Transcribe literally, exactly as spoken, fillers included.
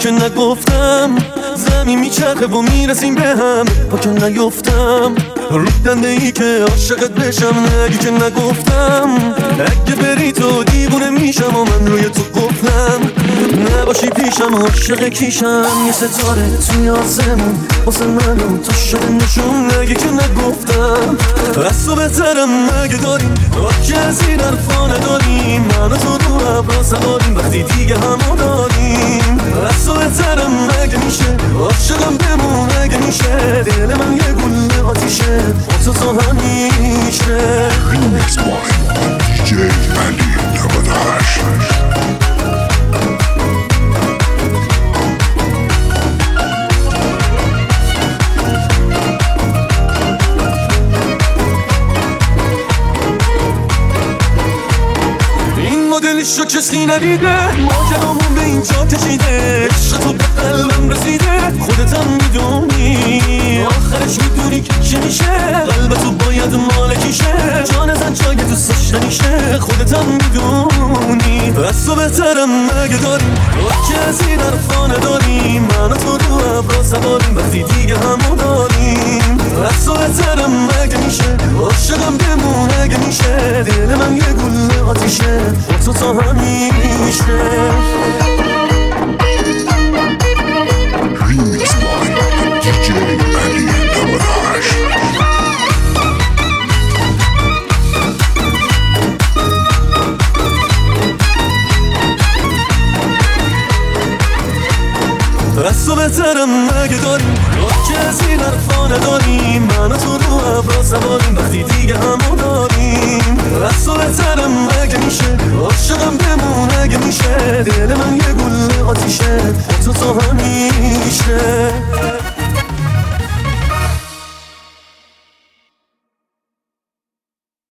که نگفتم زمین میچرخه و میرسیم به هم، با که نیفتم رو دنده ای که عاشقت بشم. نگی که نگفتم اگه بری تو دیوونه میشم و من روی تو قفلم. نباشی پیشم و عاشق کیشم، یه ستاره توی آسمون واسه من و تو شده نشون. نگی که نگفتم از تو بهترم مگه داریم، که از این حرفا نداریم. من و تو رو ابرا سواریم وقتی دیگه همو داریم. از تو بهترم مگه میشه، عاشقم بمون مگه میشه. دل من یه گل آتیشه با تو تو همیشه. Remix by دی جی علی نود و هشت. دلشو کسی ندیده، ماجرامون به اینجا کشیده. عشق تو به قلبم رسیده، خودتم میدونی. آخرش میدونی که چی میشه، قلب تو باید مالکیشه. جان زن جای دوستش نمیشه، خودتم میدونی. از تو بهترم مگه داریم، که از این حرفا نداریم. من و تو رو ابرا سواریم وقتی دیگه همو داریم. از تو بهترم مگه میشه، عاشقم بمون مگه میشه. دل من یه گل آتیشه تو تا همیشه. Remix by دی جی علی نود و هشت. از تو بهترم مگه داریم، که از این حرفا نداریم. من و تو رو ابرا سواریم وقتی دیگه همو داریم. از تو بهترم مگه میشه، عاشقم بمون مگه میشه. دل من یه گل آتیشه با تو تا همیشه.